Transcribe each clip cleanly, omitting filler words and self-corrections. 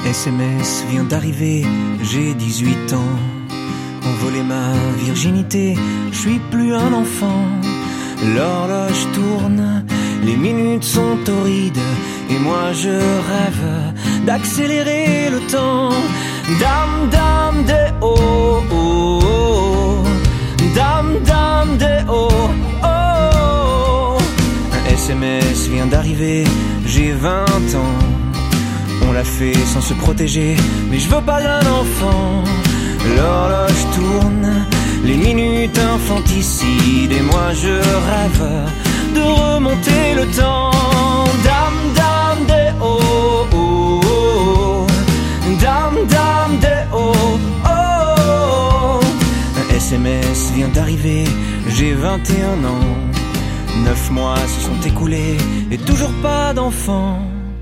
SMS vient d'arriver, j'ai 18 ans. On volait ma virginité, je suis plus un enfant. L'horloge tourne, les minutes sont torrides, et moi je rêve d'accélérer le temps. Dame, dame, des oh, oh, oh. Dame, dame, des oh, oh. Un SMS vient d'arriver, j'ai 20 ans. On l'a fait sans se protéger, mais je veux pas d'un enfant. L'horloge tourne, les minutes infanticides, et moi je rêve de remonter le temps. Dame, dame, des oh, oh, oh. Dame, dame, des oh, oh. Un SMS vient d'arriver, j'ai 21 ans. 9 mois se sont écoulés, et toujours pas d'enfant.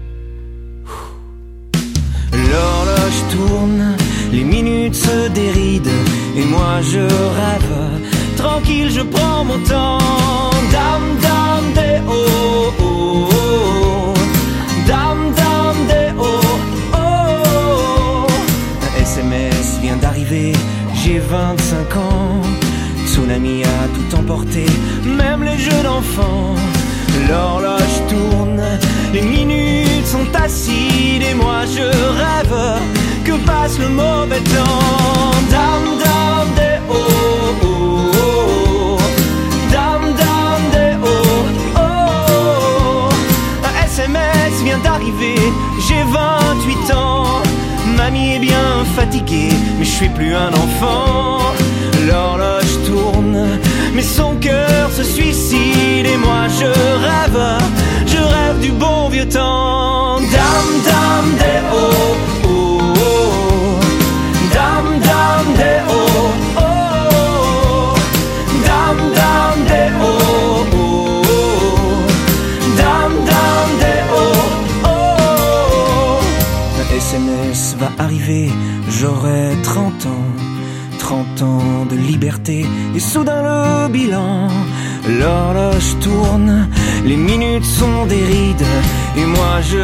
L'horloge tourne, les minutes se dérident, et moi je rêve, tranquille je prends mon temps. Dame, dame, des oh, oh, oh. Dame, dame, des oh, oh. Un SMS vient d'arriver, j'ai 25 ans. Tsunami a tout emporté, même les jeux d'enfants. L'horloge tourne, les minutes sont acides, et moi je rêve que passe le mauvais temps. Dame, dame, des oh, oh, oh. Dame, dame, des oh, oh. Un SMS vient d'arriver, j'ai 28 ans. Mamie est bien fatiguée, mais je suis plus un enfant. L'horloge tourne, mais son cœur se suicide, et moi je rêve du bon vieux temps. Dame, dame, des oh, oh, oh. Dame, dame, des oh, oh. Dame, dame, des oh, oh. Dame, dame, des oh, oh. Un SMS va arriver, j'aurai 30 ans. 30 ans de liberté, et soudain le bilan. L'horloge tourne, les minutes sont des rides, et moi je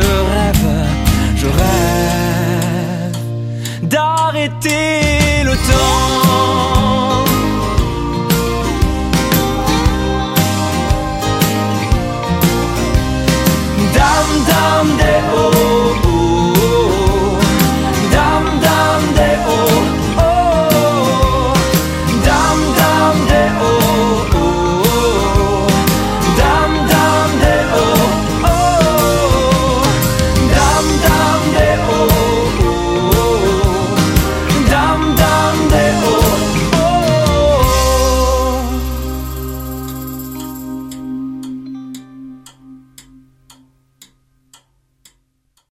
rêve d'arrêter le temps.